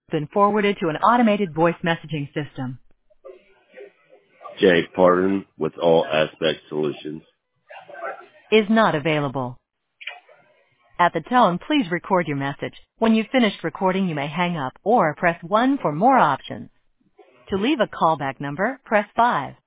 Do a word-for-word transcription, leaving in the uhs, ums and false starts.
Been forwarded to an automated voice messaging system. Jay Parton with All Aspect Solutions. Is not available. At the tone, please record your message. When you've finished recording, you may hang up or press one for more options. To leave a callback number, press five.